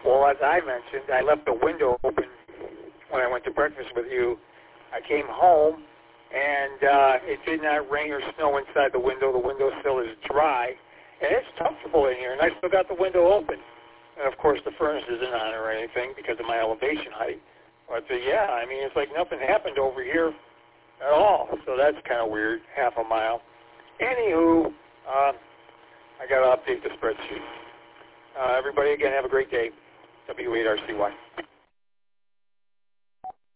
Well, as I mentioned, I left the window open when I went to breakfast with you. I came home, and it did not rain or snow inside the window. The window still is dry, and it's comfortable in here, and I still got the window open. And, of course, the furnace isn't on or anything because of my elevation height. But, yeah, I mean, it's like nothing happened over here at all. So that's kind of weird, half a mile. Anywho, I got to update the spreadsheet. Everybody, again, have a great day. W8RCY.